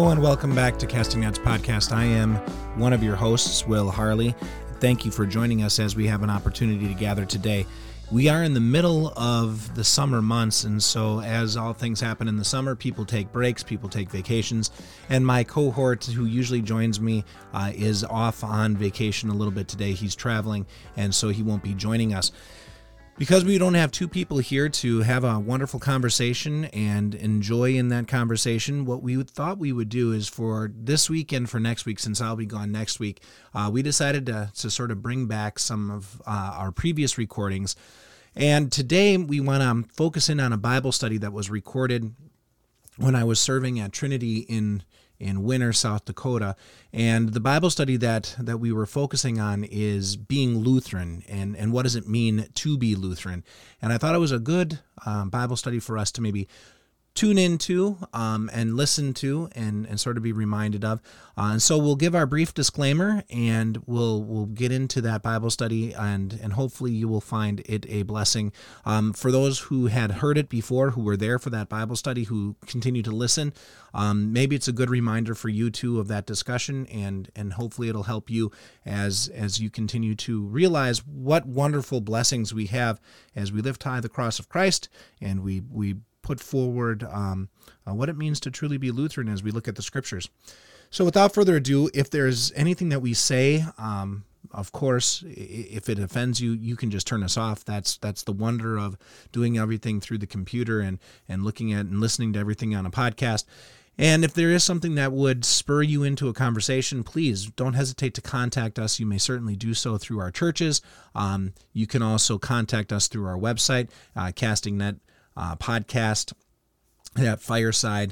Hello and welcome back to Casting Nets Podcast. I am one of your hosts, Will Harley. Thank you for joining us as we have an opportunity to gather today. We are in the middle of the summer months, and so as all things happen in the summer, people take breaks, people take vacations, and my cohort who usually joins me is off on vacation a little bit today. He's traveling, and so he won't be joining us. Because we don't have two people here to have a wonderful conversation and enjoy in that conversation, what we thought we would do is for this week and for next week, since I'll be gone next week, we decided to sort of bring back some of our previous recordings. And today we want to focus in on a Bible study that was recorded when I was serving at Trinity in Winter, South Dakota. And the Bible study that we were focusing on is being Lutheran and what does it mean to be Lutheran. And I thought it was a good Bible study for us to maybe tune into and listen to and sort of be reminded of. And so we'll give our brief disclaimer and we'll get into that Bible study and hopefully you will find it a blessing. For those who had heard it before, who were there for that Bible study, who continue to listen, maybe it's a good reminder for you too of that discussion and hopefully it'll help you as you continue to realize what wonderful blessings we have as we lift high the cross of Christ and we put forward what it means to truly be Lutheran as we look at the scriptures. So without further ado, if there's anything that we say, of course, if it offends you, you can just turn us off. That's the wonder of doing everything through the computer and looking at and listening to everything on a podcast. And if there is something that would spur you into a conversation, please don't hesitate to contact us. You may certainly do so through our churches. You can also contact us through our website, Casting Net podcast at Fireside,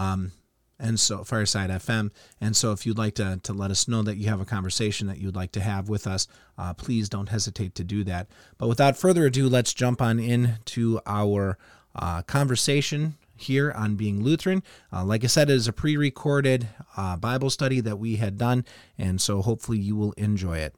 and so Fireside FM. And so if you'd like to let us know that you have a conversation that you'd like to have with us, please don't hesitate to do that. But without further ado, let's jump on into our conversation here on being Lutheran. Like I said, it is a pre-recorded Bible study that we had done, and so hopefully you will enjoy it.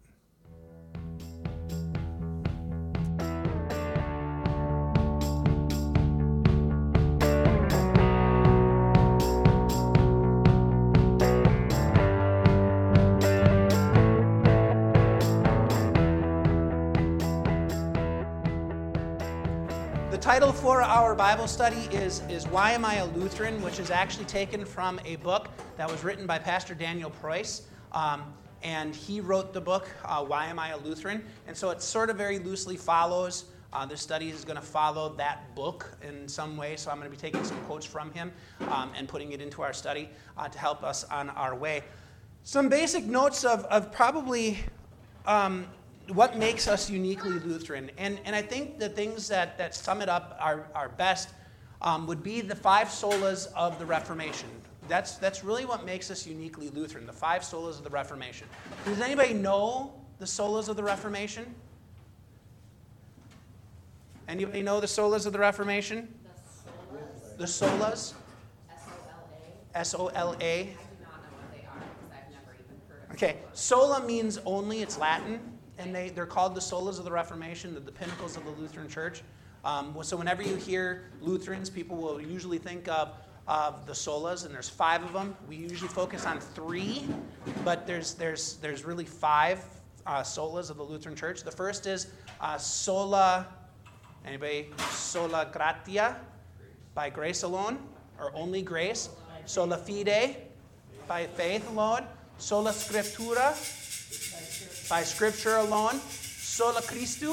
The title for our Bible study is Why Am I a Lutheran?, which is actually taken from a book that was written by Pastor Daniel Preuss, and he wrote the book, Why Am I a Lutheran? And so it sort of very loosely follows, this study is going to follow that book in some way, so I'm going to be taking some quotes from him and putting it into our study to help us on our way. Some basic notes of probably what makes us uniquely Lutheran. And I think the things that sum it up are best would be the five solas of the Reformation. That's really what makes us uniquely Lutheran, the five solas of the Reformation. Does anybody know the solas of the Reformation? Anybody know the solas of the Reformation? The solas? S-O-L-A. S-O-L-A. I do not know what they are because I've never even heard of them. Okay, sola means only, it's Latin. And they're called the solas of the Reformation, the pinnacles of the Lutheran Church. So whenever you hear Lutherans, people will usually think of the solas, and there's five of them. We usually focus on three, but there's really five solas of the Lutheran Church. The first is sola gratia, by grace alone, or only grace. Sola fide, by faith alone. Sola scriptura, by Scripture alone. Sola Christu,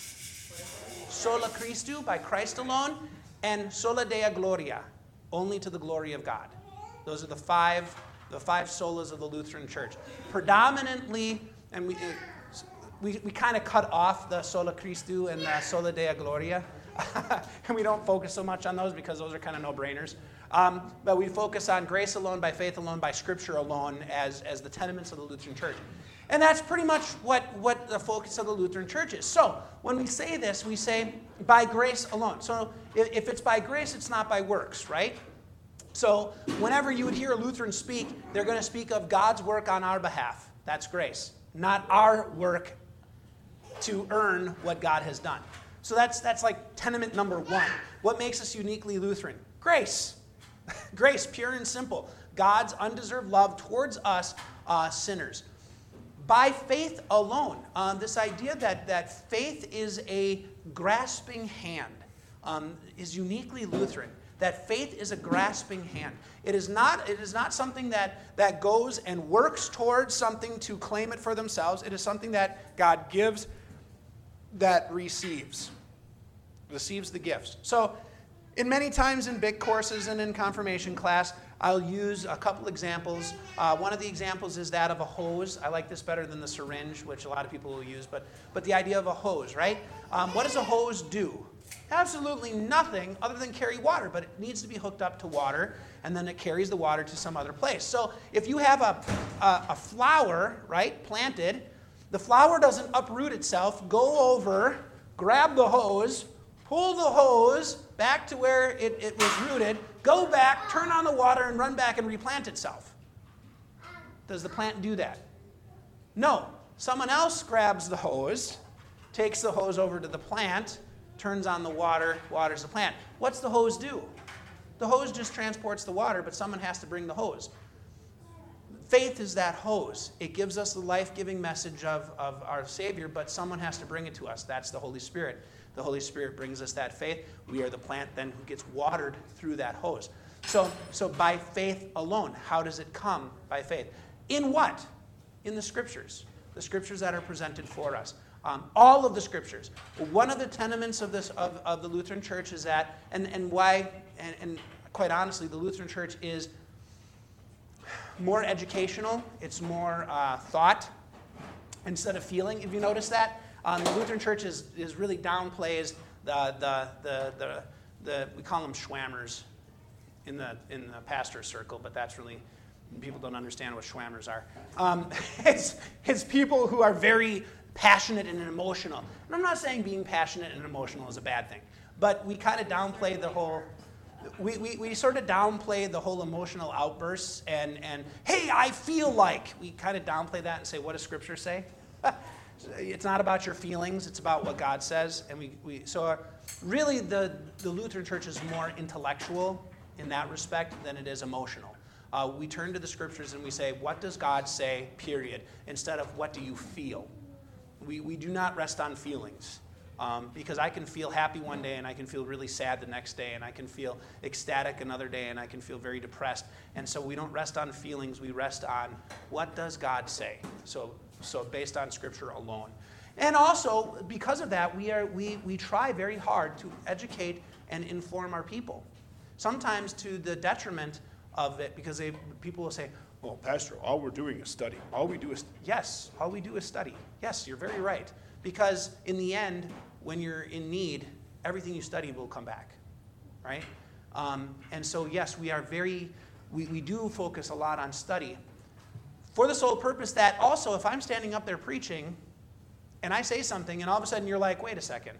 by Christ alone. And sola Deo Gloria, only to the glory of God. Those are the five solas of the Lutheran Church. Predominantly, and we kind of cut off the sola Christu and the sola Deo Gloria. And we don't focus so much on those because those are kind of no-brainers. But we focus on grace alone, by faith alone, by Scripture alone as the tenements of the Lutheran Church. And that's pretty much what the focus of the Lutheran Church is. So when we say this, we say by grace alone. So if it's by grace, it's not by works, right? So whenever you would hear a Lutheran speak, they're going to speak of God's work on our behalf. That's grace, not our work to earn what God has done. So that's like tenement number one. What makes us uniquely Lutheran? Grace. Grace, pure and simple. God's undeserved love towards us sinners. By faith alone. This idea that faith is a grasping hand is uniquely Lutheran. That faith is a grasping hand. It is not something that goes and works towards something to claim it for themselves. It is something that God gives, that receives the gifts. So, in many times in big courses and in confirmation class, I'll use a couple examples. One of the examples is that of a hose. I like this better than the syringe, which a lot of people will use, but the idea of a hose, right? What does a hose do? Absolutely nothing other than carry water, but it needs to be hooked up to water, and then it carries the water to some other place. So if you have a flower, right, planted, the flower doesn't uproot itself, go over, grab the hose, pull the hose back to where it was rooted, go back, turn on the water, and run back and replant itself. Does the plant do that? No. Someone else grabs the hose, takes the hose over to the plant, turns on the water, waters the plant. What's the hose do? The hose just transports the water, but someone has to bring the hose. Faith is that hose. It gives us the life-giving message of our Savior, but someone has to bring it to us. That's the Holy Spirit. The Holy Spirit brings us that faith. We are the plant then who gets watered through that hose. So by faith alone. How does it come? By faith. In what? In the Scriptures. The Scriptures that are presented for us. All of the Scriptures. One of the tenements of the Lutheran Church is that, and why, and quite honestly, the Lutheran Church is more educational. It's more thought instead of feeling. If you notice that, the Lutheran Church is really downplays the we call them schwammers in the pastor circle, but that's really, people don't understand what schwammers are. It's people who are very passionate and emotional. And I'm not saying being passionate and emotional is a bad thing, but we kind of downplay the whole. We sort of downplay the whole emotional outbursts and hey, I feel like. We kind of downplay that and say, what does Scripture say? It's not about your feelings, it's about what God says. And so really the Lutheran Church is more intellectual in that respect than it is emotional. We turn to the Scriptures and we say, what does God say, period, instead of what do you feel? We do not rest on feelings. Because I can feel happy one day and I can feel really sad the next day, and I can feel ecstatic another day and I can feel very depressed. And so we don't rest on feelings, we rest on what does God say. So based on Scripture alone. And also, because of that, we try very hard to educate and inform our people. Sometimes to the detriment of it, because people will say, well, Pastor, all we're doing is study. Yes, all we do is study. Yes, you're very right. Because in the end, when you're in need, everything you study will come back, right? And so, yes, we do focus a lot on study for the sole purpose that also, if I'm standing up there preaching and I say something and all of a sudden you're like, wait a second,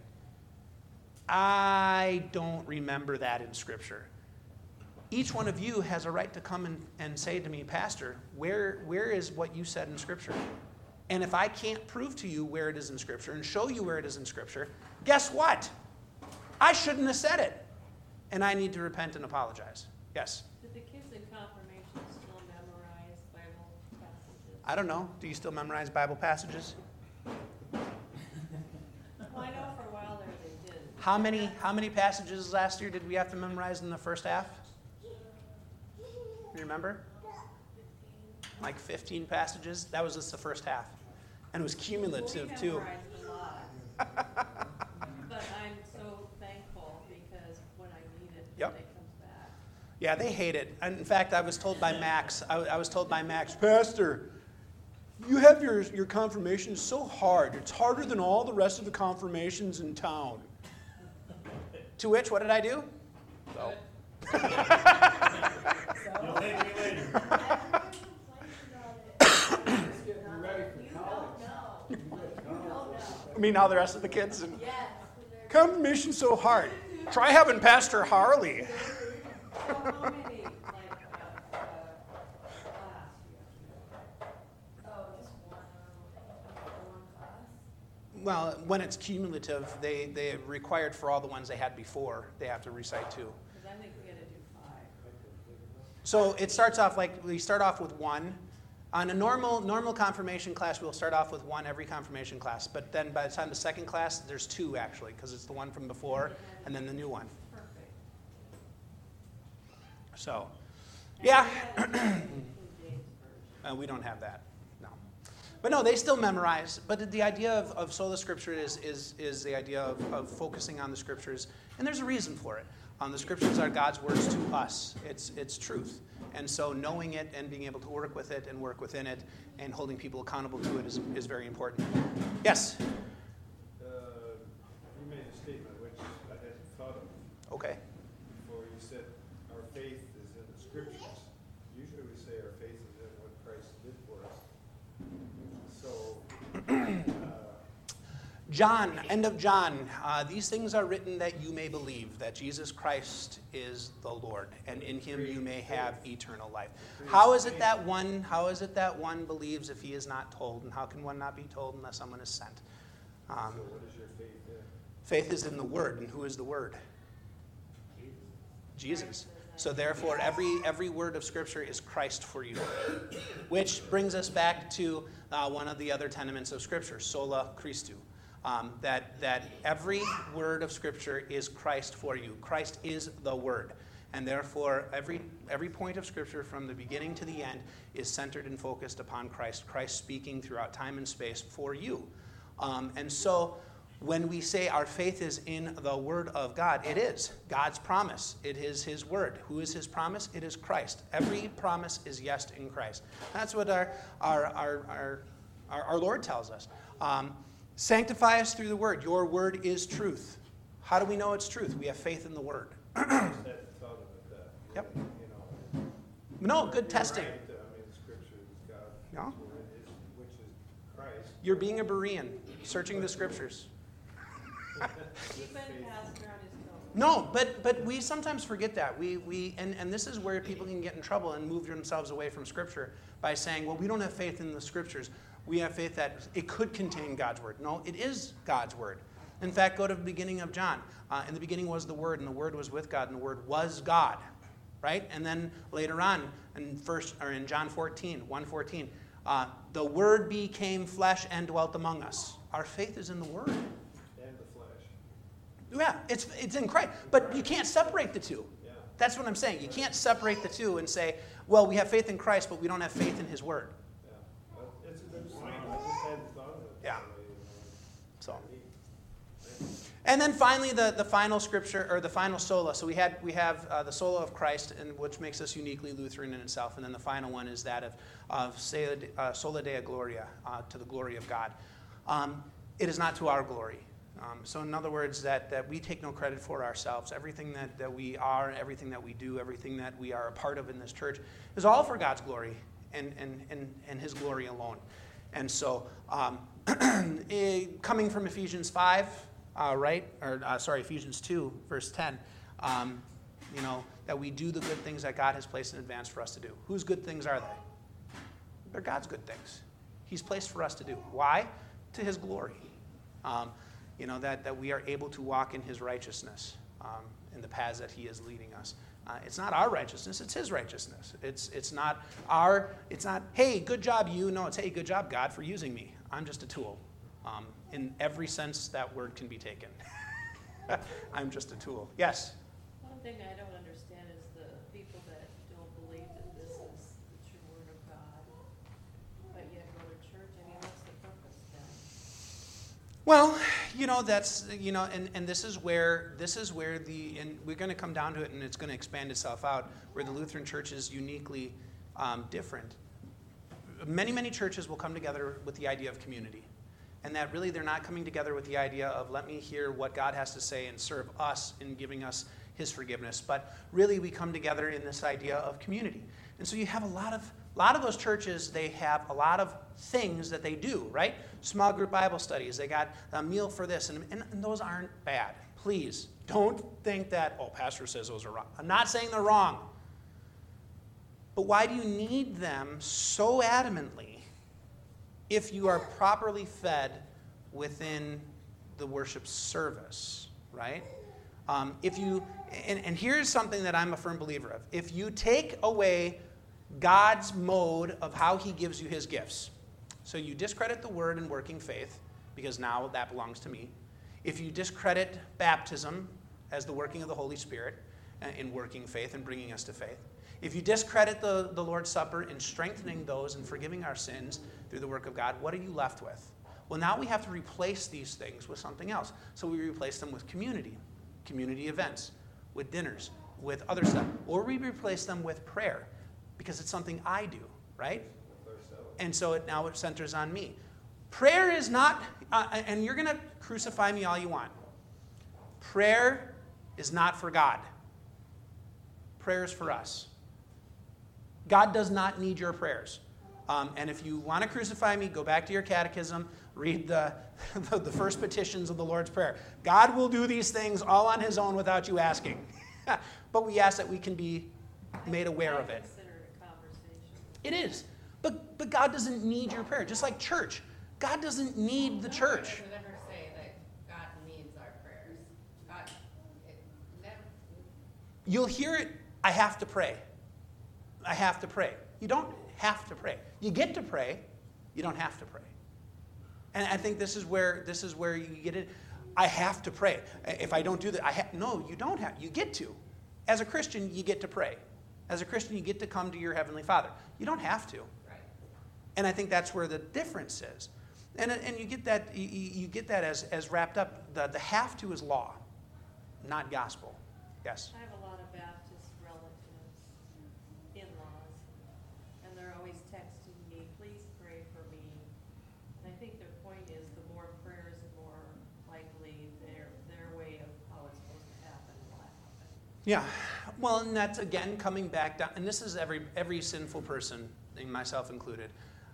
I don't remember that in Scripture. Each one of you has a right to come and say to me, Pastor, where is what you said in Scripture? And if I can't prove to you where it is in Scripture and show you where it is in Scripture, guess what? I shouldn't have said it. And I need to repent and apologize. Yes? Did the kids in confirmation still memorize Bible passages? I don't know. Do you still memorize Bible passages? Well, I know for a while there they did. How many passages last year did we have to memorize in the first half? You remember? Like 15 passages. That was just the first half. And it was cumulative, well, we too. memorized a lot. But I'm so thankful because when I need it, Yep. it comes back. Yeah, they hate it. And in fact, I was told by Max, Pastor, you have your confirmation so hard. It's harder than all the rest of the confirmations in town. To which, what did I do? So. You'll thank me later. I mean, all the rest of the kids. And Yes. confirmation's so hard. Try having Pastor Harley. How many, class? Oh, just one class? Well, when it's cumulative, they required for all the ones they had before, they have to recite too. Because I think we had to do 5. So it starts off like we start off with one. On a normal confirmation class, we'll start off with one every confirmation class. But then by the time the second class, there's two actually, because it's the one from before and then the new one. Perfect. So, yeah. And we had to include Dave's version. We don't have that, no. But no, they still memorize. But the idea of sola scriptura is the idea of focusing on the scriptures. And there's a reason for it. The scriptures are God's words to us. It's truth. And so knowing it and being able to work with it and work within it and holding people accountable to it is very important. Yes? You made a statement which I hadn't thought of Okay. before. You said our faith is in the scriptures. Usually we say our faith is in what Christ did for us. So, John, end of John. These things are written that you may believe that Jesus Christ is the Lord, and in him you may have eternal life. How is it that one believes if he is not told? And how can one not be told unless someone is sent? so what is your faith in? Faith is in the Word, and who is the Word? Jesus. So therefore, every word of Scripture is Christ for you. Which brings us back to one of the other tenements of Scripture, sola Christu. That every word of Scripture is Christ for you. Christ is the Word. And therefore, every point of Scripture from the beginning to the end is centered and focused upon Christ. Christ speaking throughout time and space for you. And so when we say our faith is in the Word of God, it is God's promise. It is His Word. Who is His promise? It is Christ. Every promise is yes in Christ. That's what our Lord tells us. Sanctify us through the Word. Your Word is truth. How do we know it's truth? We have faith in the Word. I hadn't thought of it that. Yep. You know, No, good you're testing. right. I mean, Scripture is God's Yeah. word, which is Christ. You're being a Berean, searching the Scriptures. He's been pastor on his own. No, but we sometimes forget that. And this is where people can get in trouble and move themselves away from Scripture by saying, well, we don't have faith in the Scriptures. We have faith that it could contain God's Word. No, it is God's Word. In fact, go to the beginning of John. In the beginning was the Word, and the Word was with God, and the Word was God. Right? And then later on, in John 1:14, the Word became flesh and dwelt among us. Our faith is in the Word. And the flesh. Yeah, it's in Christ. But you can't separate the two. Yeah. That's what I'm saying. You can't separate the two and say, well, we have faith in Christ, but we don't have faith in His Word. Yeah. Well, it's a good point. I just hadn't thought of it. Yeah. that way, you know. So. Neat. And then finally, the final scripture, or the final sola. So we have the sola of Christ, and which makes us uniquely Lutheran in itself. And then the final one is that of sola Deo Gloria, to the glory of God. It is not to our glory. So in other words, that we take no credit for ourselves. Everything that we are, everything that we do, everything that we are a part of in this church is all for God's glory and His glory alone. And so coming from Ephesians 5, Ephesians 2, verse 10, that we do the good things that God has placed in advance for us to do. Whose good things are they? They're God's good things. He's placed for us to do. Why? To His glory. That we are able to walk in His righteousness, in the paths that He is leading us. It's not our righteousness, it's His righteousness. It's not, hey, good job you. No, it's, hey, good job, God, for using me. I'm just a tool. In every sense that word can be taken. I'm just a tool. Yes? One thing I don't understand is the people that don't believe that this is the true word of God, but yet go to church. I mean, what's the purpose then? Well, that's, and this is where and we're going to come down to it, and it's going to expand itself out, where the Lutheran Church is uniquely different. Many, many churches will come together with the idea of community. And that really they're not coming together with the idea of let me hear what God has to say and serve us in giving us His forgiveness. But really we come together in this idea of community. And so you have a lot of those churches, they have a lot of things that they do, right? Small group Bible studies, they got a meal for this, and those aren't bad. Please, don't think that, pastor says those are wrong. I'm not saying they're wrong. But why do you need them so adamantly if you are properly fed within the worship service, right? If you, and here's something that I'm a firm believer of. If you take away God's mode of how he gives you his gifts, so you discredit the word and working faith, because now that belongs to me. If you discredit baptism as the working of the Holy Spirit in working faith and bringing us to faith, if you discredit the Lord's Supper in strengthening those and forgiving our sins through the work of God, what are you left with? Well, now we have to replace these things with something else. So we replace them with community events, with dinners, with other stuff. Or we replace them with prayer, because it's something I do, right? And so now it centers on me. Prayer is not, and you're going to crucify me all you want. Prayer is not for God. Prayer is for us. God does not need your prayers. And if you want to crucify me, go back to your catechism, read the first petitions of the Lord's Prayer. God will do these things all on his own without you asking. But we ask that we can be made aware of it. I consider it a conversation. It is. But God doesn't need your prayer. Just like church. God doesn't need the church. It doesn't ever say that God needs our prayers. God, it never. You'll hear it, I have to pray. I have to pray. You don't have to pray. You get to pray. You don't have to pray. And I think this is where you get it. I have to pray. If I don't do that, no, you don't have. You get to. As a Christian, you get to pray. As a Christian, you get to come to your Heavenly Father. You don't have to. Right. And I think that's where the difference is. And you get that as wrapped up. The have to is law, not gospel. Yes. I have a lot of Baptist relatives, in-laws, and they're always texting me, please pray for me. And I think their point is the more prayers, the more likely their way of how it's supposed to happen will happen. Yeah. Well, and that's again coming back down, and this is every sinful person, myself included.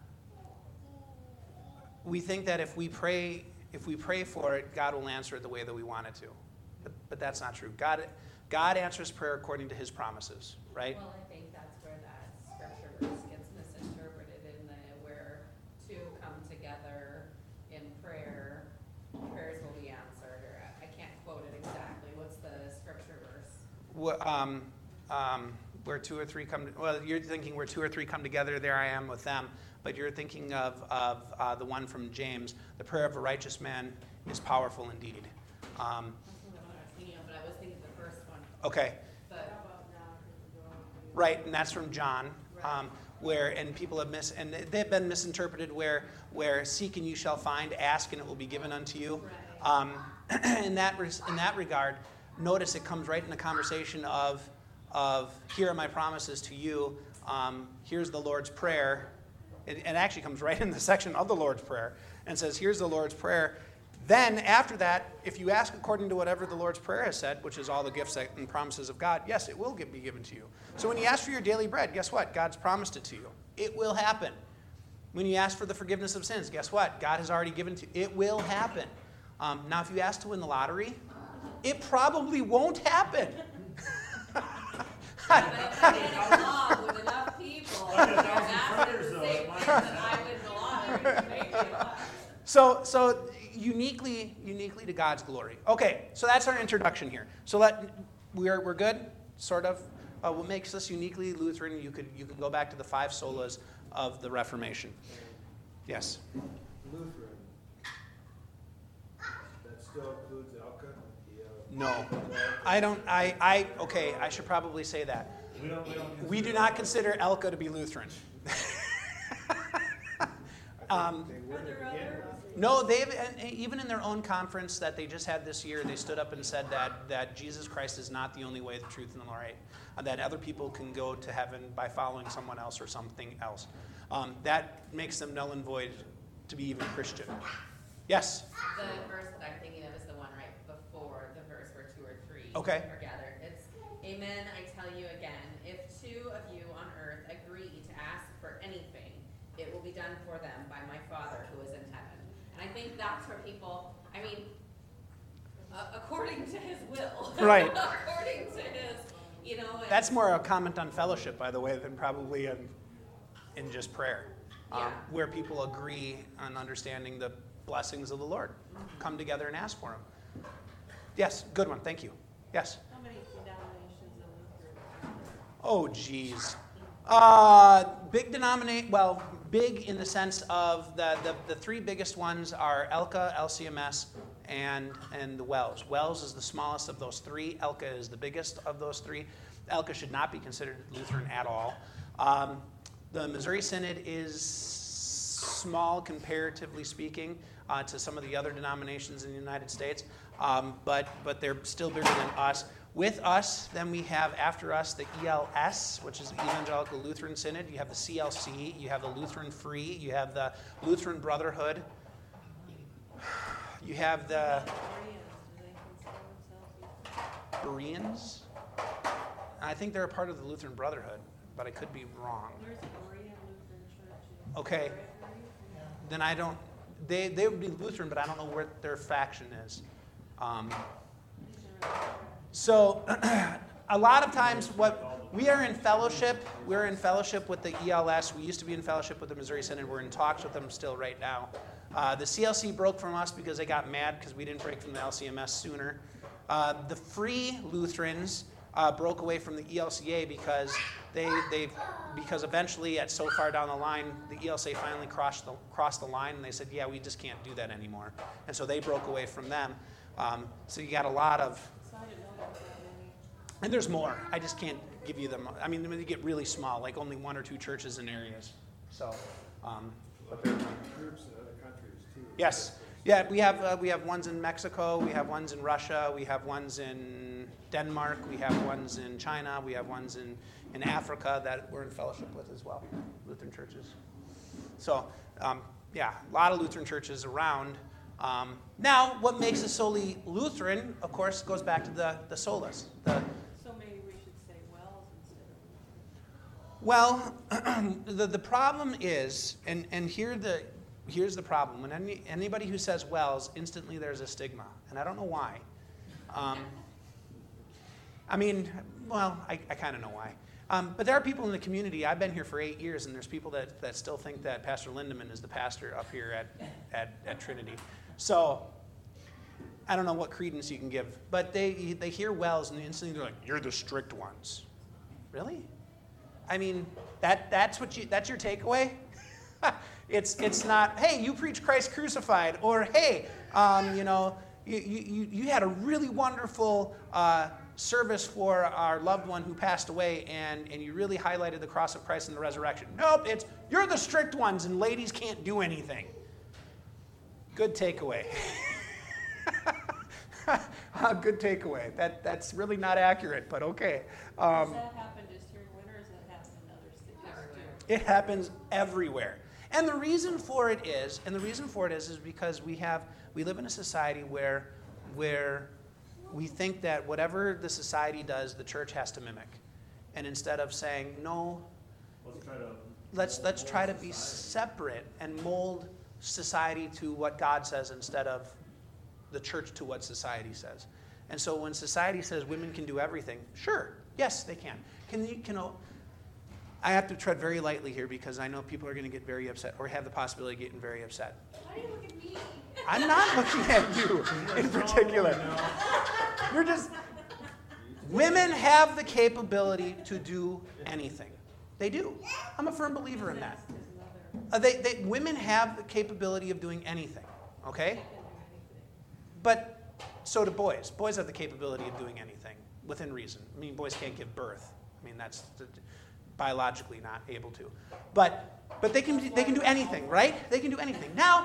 We think that if we pray for it, God will answer it the way that we want it to. But that's not true. God answers prayer according to his promises, right? Well, I think that's where that scripture verse gets misinterpreted where two come together in prayer, prayers will be answered. Or I can't quote it exactly. What's the scripture verse? Where two or three come. Well, you're thinking where two or three come together, there I am with them. But you're thinking of the one from James. The prayer of a righteous man is powerful indeed. That's what I was thinking of, but I was thinking the first one. Okay. But How about now? Right, and that's from John, and people have and they've been misinterpreted where seek and you shall find, ask and it will be given unto you. Right. In that regard, notice it comes right in the conversation of here are my promises to you. Here's the Lord's Prayer. It actually comes right in the section of the Lord's Prayer and says, here's the Lord's Prayer. Then, after that, if you ask according to whatever the Lord's Prayer has said, which is all the gifts and promises of God, yes, it will be given to you. So when you ask for your daily bread, guess what? God's promised it to you. It will happen. When you ask for the forgiveness of sins, guess what? God has already given to you. It will happen. Now, if you ask to win the lottery, it probably won't happen. But if I get a law with enough people, that's the same thing that I win the lottery, maybe a lot. So uniquely to God's glory. Okay, so that's our introduction here. So we're good, sort of. What makes us uniquely Lutheran? You could go back to the 5 solas of the Reformation. Yes. Lutheran. That still includes Elka? No, I don't. Okay. I should probably say that. We do not consider Elka to be Lutheran. They were to begin with. No, even in their own conference that they just had this year, they stood up and said that Jesus Christ is not the only way, the truth, and the light. That other people can go to heaven by following someone else or something else. That makes them null and void to be even Christian. Yes? The verse that I'm thinking of is the one right before the verse where 2 or 3 Okay. are gathered. It's, Amen, I tell you again, if 2 of you on earth agree to ask for anything, it will be done for them by my Father who is in heaven. And I think that's where people, according to his will. Right. According to his, That's more a comment on fellowship, by the way, than probably in just prayer. Yeah. Where people agree on understanding the blessings of the Lord. Come together and ask for them. Yes, good one. Thank you. Yes? How many denominations of Lutheran are there? Oh, geez. Big in the sense of the three biggest ones are ELCA, LCMS, and the WELS. WELS is the smallest of those three. ELCA is the biggest of those three. ELCA should not be considered Lutheran at all. The Missouri Synod is small, comparatively speaking, to some of the other denominations in the United States, but they're still bigger than us. With us, then we have after us the ELS, which is Evangelical Lutheran Synod. You have the CLC, you have the Lutheran Free, you have the Lutheran Brotherhood, you have the Bereans, do they consider themselves Lutheran? Bereans. I think they're a part of the Lutheran Brotherhood, but I could be wrong. There's a Berean Lutheran church. Okay. Then I don't. They would be Lutheran, but I don't know where their faction is. So a lot of times we're in fellowship with the ELS. We used to be in fellowship with the Missouri Synod. We're in talks with them still right now. The CLC broke from us because they got mad because we didn't break from the LCMS sooner. The Free Lutherans broke away from the ELCA because because eventually at so far down the line, the ELCA finally crossed the line, and they said, yeah, we just can't do that anymore. And so they broke away from them. So you got a lot of, So I didn't know there was that many. and there's more. I just can't give you them. I mean, they get really small, like only 1 or 2 churches in areas. So, But there are groups in other countries too. yes. Yeah, we have ones in Mexico, we have ones in Russia, we have ones in Denmark, we have ones in China, we have ones in Africa that we're in fellowship with as well, Lutheran churches. So, yeah, a lot of Lutheran churches around. Now, what makes us solely Lutheran, of course, goes back to the solas. So maybe we should say WELS instead of Lutheran. Well, the problem is, and here's the problem. When anybody who says WELS, instantly there's a stigma, and I don't know why. I mean, well, I kind of know why. But there are people in the community. I've been here for 8 years, and there's people that still think that Pastor Lindemann is the pastor up here at Trinity. So I don't know what credence you can give, but they hear WELS, and instantly they're like, "You're the strict ones." Really? I mean, that's your takeaway? It's not, hey, you preach Christ crucified, or hey, you had a really wonderful service for our loved one who passed away, and you really highlighted the cross of Christ and the resurrection. Nope, it's you're the strict ones, and ladies can't do anything. Good takeaway. Good takeaway. That's really not accurate, but okay. Does that happen just here in winter, or does that happen in other cities too? It happens everywhere. And the reason for it is because we live in a society where we think that whatever the society does, the church has to mimic. And instead of saying, no, let's try to be separate and mold society to what God says instead of the church to what society says. And so when society says women can do everything, sure, yes, they can. I have to tread very lightly here because I know people are going to get very upset or have the possibility of getting very upset. Why do you look at me? I'm not looking at you in particular. You're just, women have the capability to do anything. They do. I'm a firm believer in that. Women have the capability of doing anything, okay? But so do boys. Boys have the capability of doing anything within reason. I mean, boys can't give birth. I mean, that's biologically not able to. But they can do anything, right? They can do anything. Now,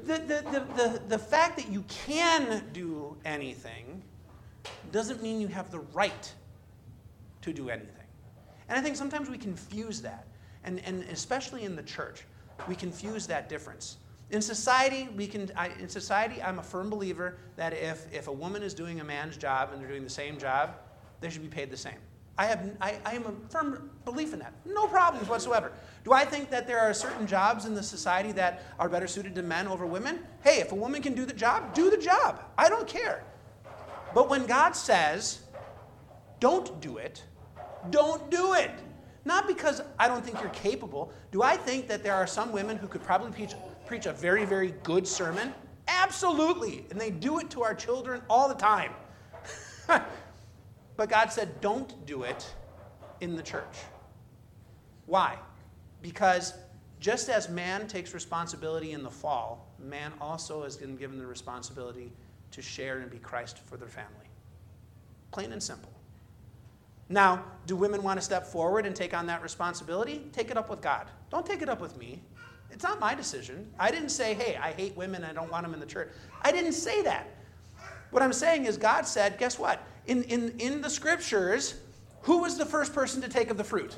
the fact that you can do anything doesn't mean you have the right to do anything. And I think sometimes we confuse that. And especially in the church, we confuse that difference. In society, I'm a firm believer that if a woman is doing a man's job and they're doing the same job, they should be paid the same. I am a firm belief in that. No problems whatsoever. Do I think that there are certain jobs in the society that are better suited to men over women? Hey, if a woman can do the job, do the job. I don't care. But when God says, don't do it, don't do it. Not because I don't think you're capable. Do I think that there are some women who could probably preach a very, very good sermon? Absolutely. And they do it to our children all the time. But God said, don't do it in the church. Why? Because just as man takes responsibility in the fall, man also has been given the responsibility to share and be Christ for their family. Plain and simple. Now, do women want to step forward and take on that responsibility? Take it up with God. Don't take it up with me. It's not my decision. I didn't say, hey, I hate women, I don't want them in the church. I didn't say that. What I'm saying is God said, guess what? In the scriptures, who was the first person to take of the fruit?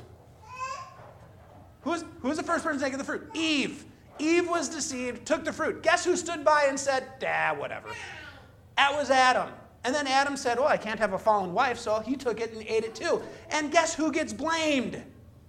Who was the first person to take of the fruit? Eve. Eve was deceived, took the fruit. Guess who stood by and said, whatever. That was Adam. And then Adam said, I can't have a fallen wife, so he took it and ate it too. And guess who gets blamed?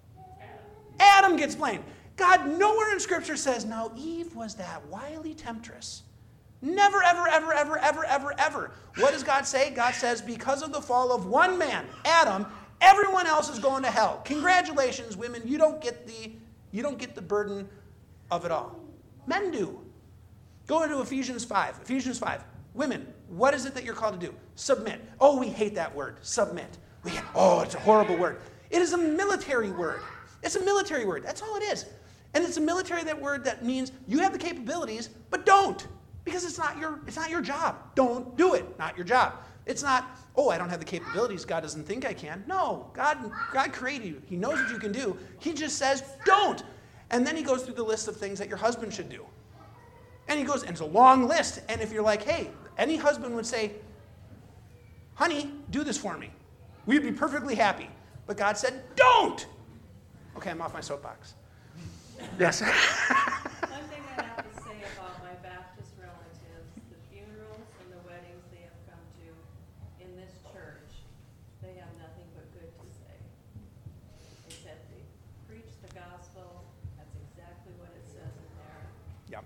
Adam gets blamed. God nowhere in Scripture says, now Eve was that wily temptress. Never, ever, ever, ever, ever, ever, ever. What does God say? God says, because of the fall of one man, Adam, everyone else is going to hell. Congratulations, women, you don't get the burden of it all. Men do. Go into Ephesians 5. Ephesians 5. Women, what is it that you're called to do? Submit. Oh, we hate that word, submit. It's a horrible word. It is a military word. It's a military word. That's all it is. And it's a military word that means you have the capabilities, but don't. Because it's not your job. Don't do it. Not your job. It's not, I don't have the capabilities. God doesn't think I can. No, God created you. He knows what you can do. He just says, don't. And then he goes through the list of things that your husband should do. And he goes, and it's a long list. And if you're like, hey, any husband would say, honey, do this for me. We'd be perfectly happy. But God said, don't. Okay, I'm off my soapbox. Yes. One thing I have to say about my Baptist relatives, the funerals and the weddings they have come to in this church, they have nothing but good to say. They said they preach the gospel. That's exactly what it says in there. Yep.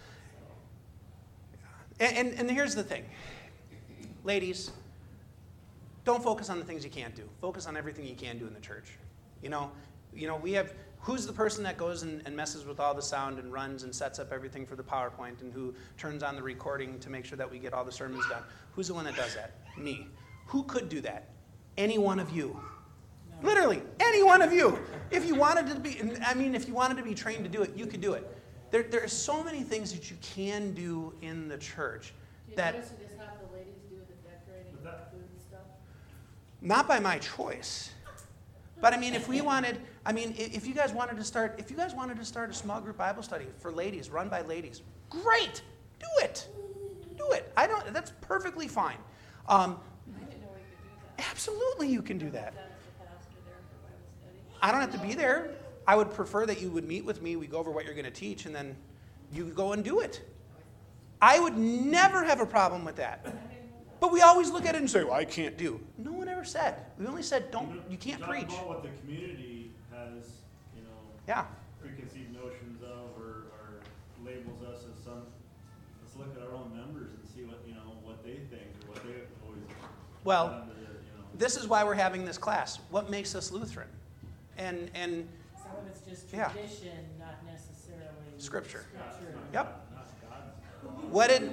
So. And here's the thing. Ladies, don't focus on the things you can't do. Focus on everything you can do in the church. We have, who's the person that goes and messes with all the sound and runs and sets up everything for the PowerPoint and who turns on the recording to make sure that we get all the sermons done? Who's the one that does that? Me. Who could do that? Any one of you. No. Literally, any one of you. If you wanted to be trained to do it, you could do it. There are so many things that you can do in the church that... Do you notice you just have the ladies do the decorating and the food and stuff? Not by my choice. But if you guys wanted to start a small group Bible study for ladies, run by ladies, great, do it. That's perfectly fine. I didn't know we could do that. Absolutely, you can do that. That is the pastor there for Bible study. I don't have to be there. I would prefer that you would meet with me. We go over what you're going to teach, and then you go and do it. I would never have a problem with that. But we always look at it and say, I can't do. No one ever said. We only said, you can't preach. About what the community has, Yeah. preconceived notions of or labels us as some. Let's look at our own members and see what they think or what they always. Well, this is why we're having this class. What makes us Lutheran? And Some of it's just Yeah. tradition, not necessarily Scripture. Scripture. Yep. Not God.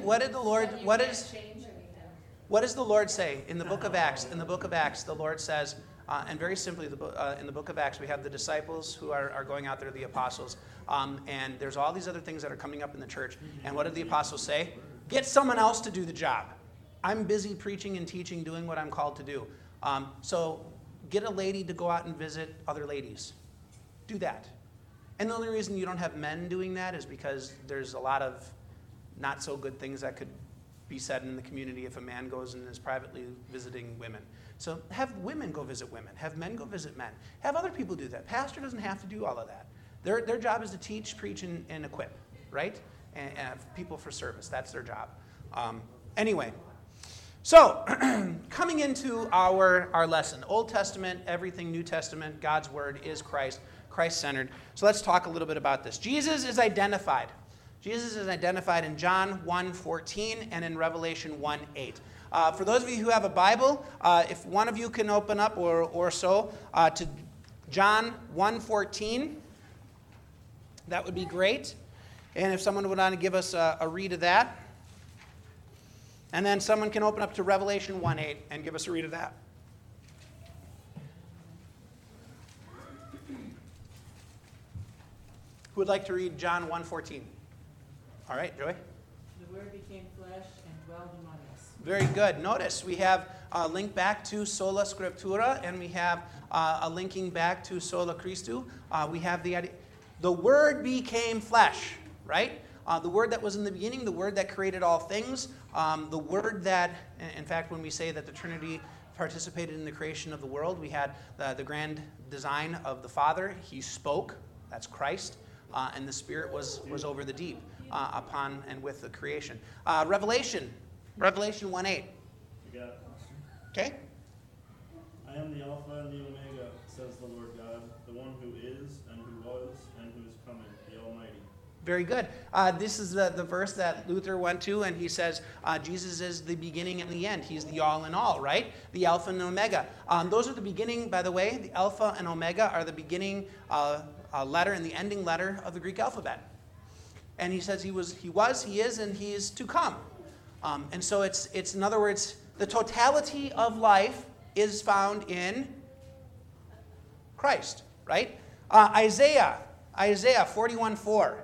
What does the Lord say in the book of Acts? In the book of Acts, the Lord says, and very simply, in the book of Acts, we have the disciples who are going out there, the apostles, and there's all these other things that are coming up in the church. And what did the apostles say? Get someone else to do the job. I'm busy preaching and teaching, doing what I'm called to do. So get a lady to go out and visit other ladies. Do that. And the only reason you don't have men doing that is because there's a lot of not so good things that could be said in the community if a man goes and is privately visiting women. So have women go visit women. Have men go visit men. Have other people do that. Pastor doesn't have to do all of that. Their job is to teach, preach, and equip, right? And have people for service. That's their job. Anyway, so coming into our lesson. Old Testament, everything New Testament, God's Word is Christ-centered. So let's talk a little bit about this. Jesus is identified. Jesus is identified in John 1:14 and in Revelation 1:8. For those of you who have a Bible, if one of you can open up or so to John 1:14, that would be great. And if someone would want to give us a read of that. And then someone can open up to Revelation 1:8 and give us a read of that. would like to read John 1:14? All right, Joy. The Word became flesh and dwelled among us. Very good. Notice we have a link back to Sola Scriptura, and we have a linking back to Sola Christu. We have the idea. The Word became flesh, right? The Word that was in the beginning, the Word that created all things, the Word that, in fact, when we say that the Trinity participated in the creation of the world, we had the grand design of the Father. He spoke, that's Christ, and the Spirit was over the deep upon and with the creation. Revelation 1:8. You got it. Okay? I am the Alpha and the Omega, says the Lord God, the one who is, and who was, and who is coming, the Almighty. Very good. This is the verse that Luther went to, and he says Jesus is the beginning and the end. He's the all in all, right? The Alpha and Omega. Those are the beginning, by the way. The Alpha and Omega are the beginning letter and the ending letter of the Greek alphabet. And he says he was, he is, and he is to come. And so it's in other words, the totality of life is found in Christ, right? Isaiah 41:4.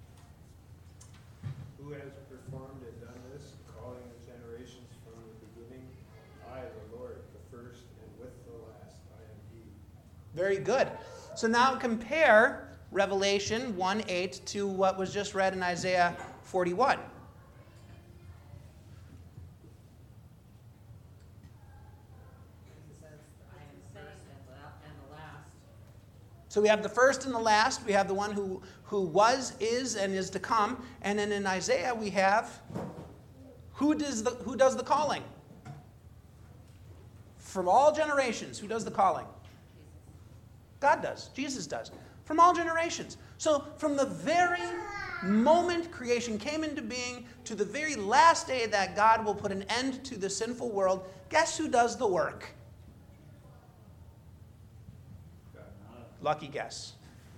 Who has performed and done this, calling the generations from the beginning? I, the Lord, the first, and with the last, I am He. Very good. So now compare Revelation 1:8 to what was just read in Isaiah 41. It says, I am the first and the last. So we have the first and the last. We have the one who was, is, and is to come. And then in Isaiah we have who does the calling? From all generations, who does the calling? God does. Jesus does. From all generations. So from the very moment creation came into being to the very last day that God will put an end to the sinful world, guess who does the work? Lucky guess.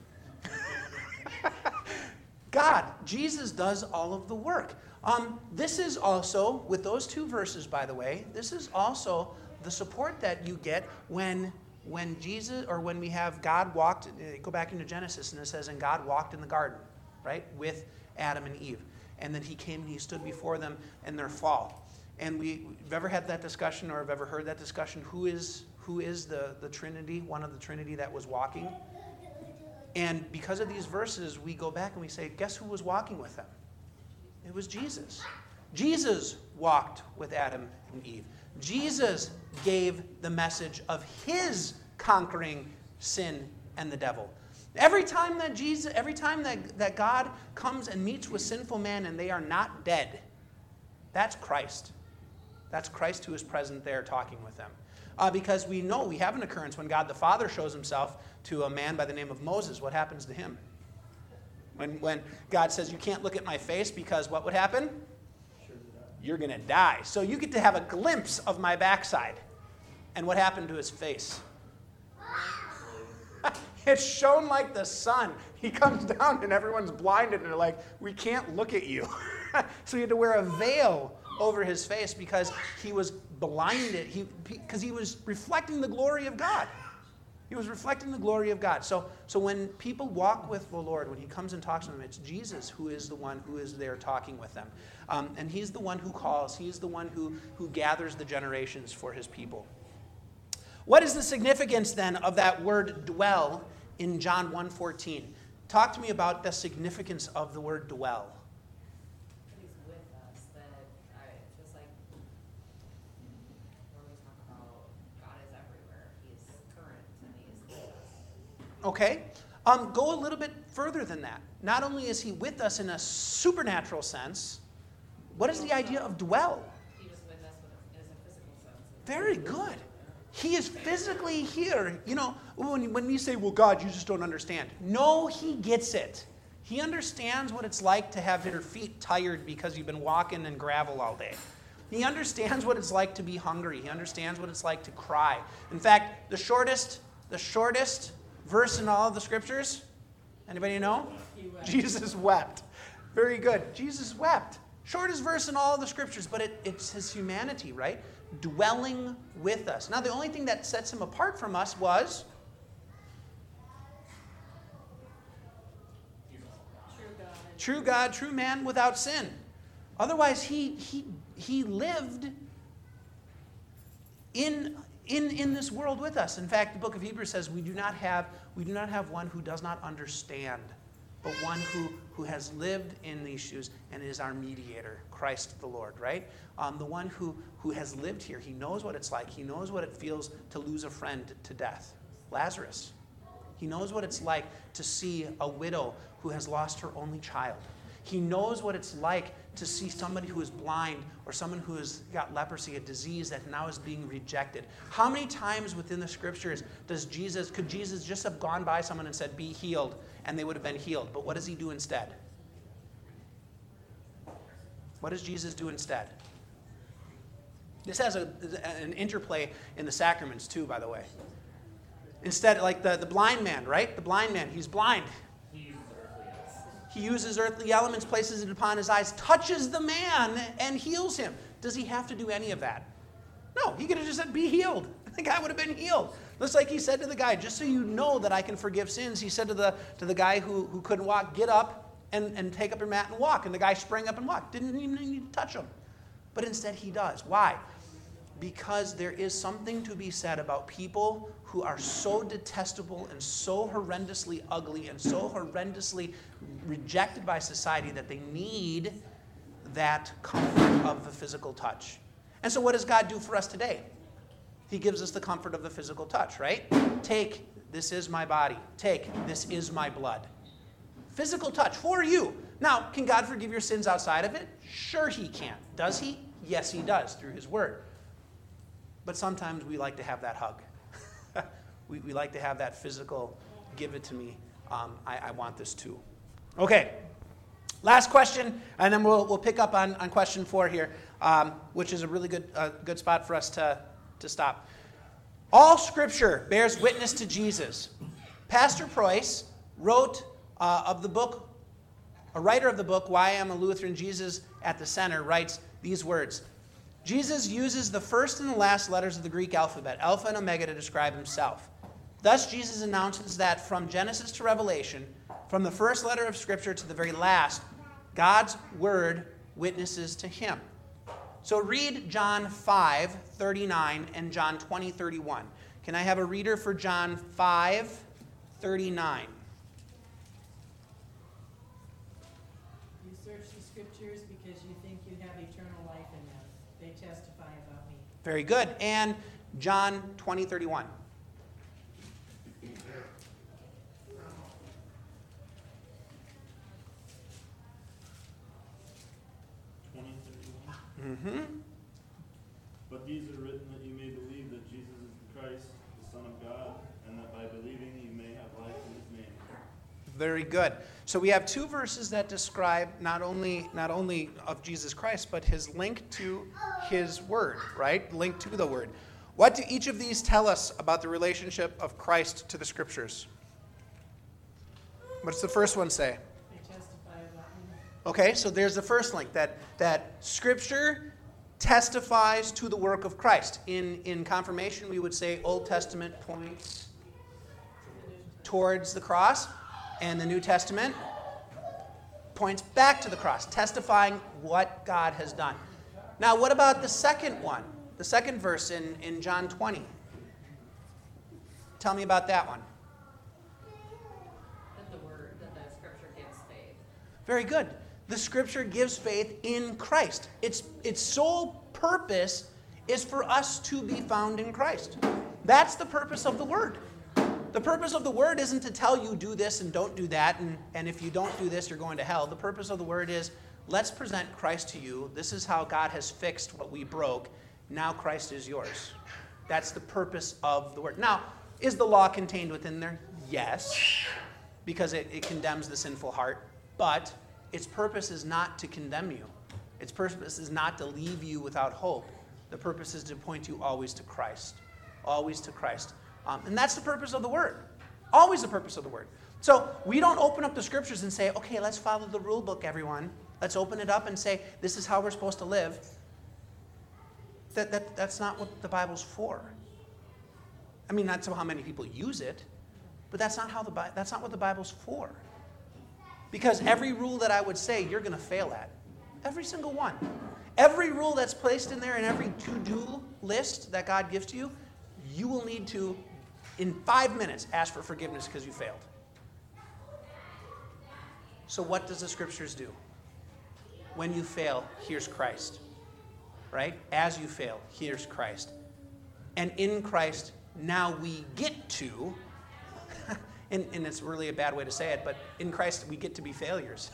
God. Jesus does all of the work. This is also, with those two verses, by the way, this is also the support that you get when Jesus, or when we have God walked, go back into Genesis, and it says, and God walked in the garden, right, with Adam and Eve. And then he came and he stood before them in their fall. And we've ever had that discussion, or have ever heard that discussion, who is the Trinity, one of the Trinity that was walking? And because of these verses, we go back and we say, guess who was walking with them? It was Jesus. Jesus walked with Adam and Eve. Jesus gave the message of his conquering sin and the devil. Every time that God comes and meets with sinful man and they are not dead, that's Christ. That's Christ who is present there talking with them. Because we know we have an occurrence when God the Father shows himself to a man by the name of Moses. What happens to him? When God says, you can't look at my face because what would happen? You're going to die. So you get to have a glimpse of my backside. And what happened to his face? It shone like the sun. He comes down and everyone's blinded and they're like, we can't look at you. So he had to wear a veil over his face because he was blinded, because he was reflecting the glory of God. He was reflecting the glory of God. So when people walk with the Lord, when he comes and talks to them, it's Jesus who is the one who is there talking with them. And he's the one who calls. He's the one who gathers the generations for his people. What is the significance then of that word dwell in John 1:14? Talk to me about the significance of the word dwell. He's with us, just like when we talk about God is everywhere, he's current and he's with us. Okay. Go a little bit further than that. Not only is he with us in a supernatural sense, what is the idea of dwell? He was with us as a physical sense. Very good. He is physically here. You know, when we say, well, God, you just don't understand. No, he gets it. He understands what it's like to have your feet tired because you've been walking in gravel all day. He understands what it's like to be hungry. He understands what it's like to cry. In fact, the shortest verse in all of the scriptures, anybody know? Jesus wept. Very good. Jesus wept. Shortest verse in all of the scriptures, but it's his humanity, right? Dwelling with us. Now, the only thing that sets him apart from us was True God, true man without sin. Otherwise, he lived in this world with us. In fact, the book of Hebrews says we do not have one who does not understand, but one who has lived in these shoes and is our mediator, Christ the Lord, right? The one who has lived here. He knows what it's like. He knows what it feels to lose a friend to death. Lazarus. He knows what it's like to see a widow who has lost her only child. He knows what it's like to see somebody who is blind or someone who has got leprosy, a disease that now is being rejected. How many times within the scriptures could Jesus just have gone by someone and said, be healed, and they would have been healed? But what does he do instead? What does Jesus do instead? This has an interplay in the sacraments too, by the way. Instead, like the blind man, right? The blind man, he's blind. He uses earthly elements, places it upon his eyes, touches the man, and heals him. Does he have to do any of that? No, he could have just said, be healed. The guy would have been healed. Just like he said to the guy, just so you know that I can forgive sins, he said to the guy who couldn't walk, get up and take up your mat and walk. And the guy sprang up and walked. Didn't even need to touch him. But instead he does. Why? Because there is something to be said about people who are so detestable and so horrendously ugly and so horrendously rejected by society that they need that comfort of the physical touch. And so what does God do for us today? He gives us the comfort of the physical touch, right? Take, this is my body. Take, this is my blood. Physical touch for you. Now, can God forgive your sins outside of it? Sure he can. Does he? Yes, he does, through his word. But sometimes we like to have that hug. we like to have that physical, give it to me. I want this too. Okay, last question, and then we'll pick up on question 4 here, which is a really good spot for us to stop. All Scripture bears witness to Jesus. Pastor Preuss wrote of the book, a writer of the book, Why I Am a Lutheran, Jesus at the Center, writes these words. Jesus uses the first and the last letters of the Greek alphabet, Alpha and Omega, to describe himself. Thus, Jesus announces that from Genesis to Revelation, from the first letter of Scripture to the very last, God's Word witnesses to him. So read John 5:39 and John 20:31. Can I have a reader for John 5:39? You search the scriptures because you think you have eternal life in them. They testify about me. Very good. And John 20:31. Mm-hmm. But these are written that you may believe that Jesus is the Christ, the Son of God, and that by believing you may have life in his name. Very good. So we have 2 verses that describe not only of Jesus Christ, but his link to his word, right? Link to the word. What do each of these tell us about the relationship of Christ to the Scriptures? What's the first one say? They testify about me. Okay, so there's the first link, that Scripture testifies to the work of Christ. In confirmation, we would say Old Testament points towards the cross, and the New Testament points back to the cross, testifying what God has done. Now, what about the second one? The second verse in John 20. Tell me about that one. That the scripture gives faith. Very good. The Scripture gives faith in Christ. Its sole purpose is for us to be found in Christ. That's the purpose of the Word. The purpose of the Word isn't to tell you do this and don't do that, and if you don't do this, you're going to hell. The purpose of the Word is, let's present Christ to you. This is how God has fixed what we broke. Now Christ is yours. That's the purpose of the Word. Now, is the law contained within there? Yes, because it condemns the sinful heart. But its purpose is not to condemn you. Its purpose is not to leave you without hope. The purpose is to point you always to Christ. Always to Christ. And that's the purpose of the Word. Always the purpose of the Word. So we don't open up the Scriptures and say, okay, let's follow the rule book, everyone. Let's open it up and say, this is how we're supposed to live. That's not what the Bible's for. I mean, that's how many people use it, but that's not what the Bible's for. Because every rule that I would say, you're going to fail at. Every single one. Every rule that's placed in there and every to-do list that God gives to you, you will need to, in 5 minutes, ask for forgiveness because you failed. So what does the scriptures do? When you fail, here's Christ. Right? As you fail, here's Christ. And in Christ, now we get to, and it's really a bad way to say it, but in Christ we get to be failures.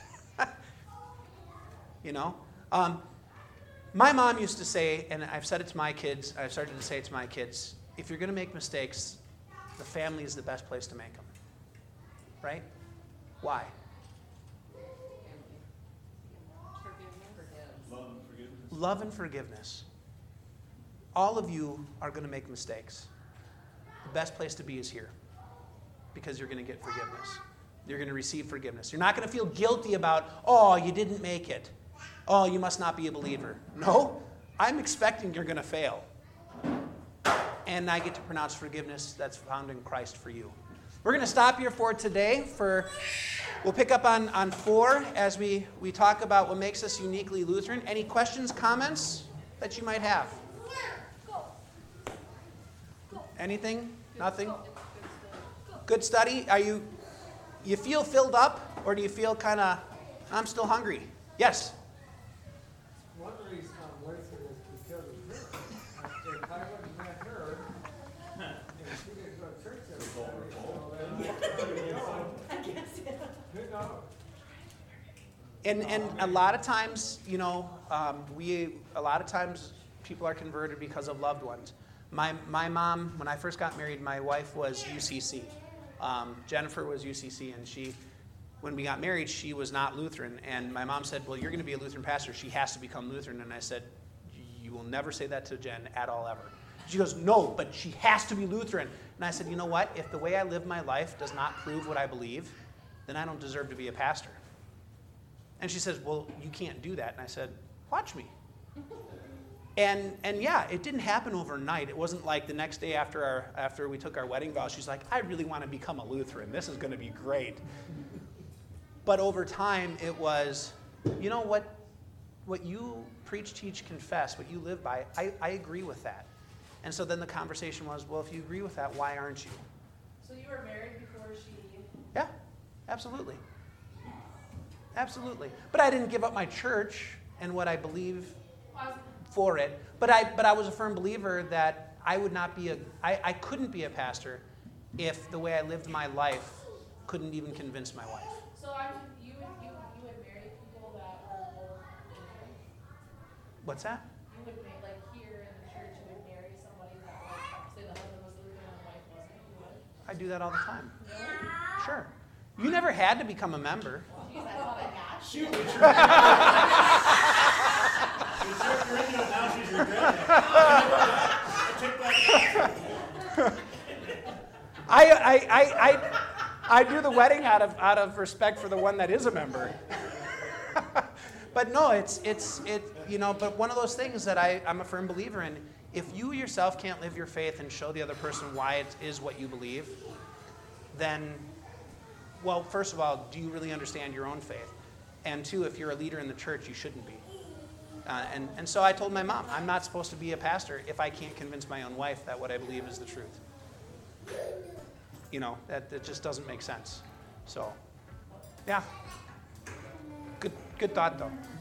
You know? My mom used to say, and I've said it to my kids, I've started to say it to my kids, if you're going to make mistakes, the family is the best place to make them. Right? Why? Love and forgiveness. All of you are going to make mistakes. The best place to be is here because you're going to get forgiveness. You're going to receive forgiveness. You're not going to feel guilty about, oh, you didn't make it. Oh, you must not be a believer. No, I'm expecting you're going to fail. And I get to pronounce forgiveness that's found in Christ for you. We're going to stop here for today. We'll pick up on 4 as we talk about what makes us uniquely Lutheran. Any questions, comments that you might have? Anything? Nothing? Good study? You feel filled up, or do you feel kind of, I'm still hungry? Yes? One reason I'm Lutheran is because of her. If I wouldn't have met her, and she didn't go to church every Sunday, who knows? And a lot of times, you know, a lot of times people are converted because of loved ones. My mom, when I first got married, my wife was UCC. Jennifer was UCC, and when we got married, she was not Lutheran. And my mom said, well, you're going to be a Lutheran pastor. She has to become Lutheran. And I said, you will never say that to Jen at all ever. She goes, no, but she has to be Lutheran. And I said, you know what? If the way I live my life does not prove what I believe, then I don't deserve to be a pastor. And she says, well, you can't do that. And I said, watch me. And yeah, it didn't happen overnight. It wasn't like the next day after we took our wedding vows, she's like, I really want to become a Lutheran. This is going to be great. But over time, it was, you know what you preach, teach, confess, what you live by, I agree with that. And so then the conversation was, well, if you agree with that, why aren't you? So you were married before she... Yeah, absolutely. Absolutely. But I didn't give up my church and what I believe for it. But I was a firm believer that I would not be I couldn't be a pastor if the way I lived my life couldn't even convince my wife. So you would marry people that are both Lutheran? What's that? You would make, like here in the church, you would marry somebody that, like, say the husband was Lutheran and the wife wasn't. You would? I do that all the time. Really? Sure. You never had to become a member. Jeez, I thought I got you. Shoot, you're into it now, she's regretting it. I take that back. I do the wedding out of respect for the one that is a member. But no, it's you know, but one of those things that I'm a firm believer in, if you yourself can't live your faith and show the other person why it is what you believe, then, well, first of all, do you really understand your own faith? And 2, if you're a leader in the church, you shouldn't be. And so I told my mom, I'm not supposed to be a pastor if I can't convince my own wife that what I believe is the truth. You know, that just doesn't make sense. So, yeah. Good thought, though.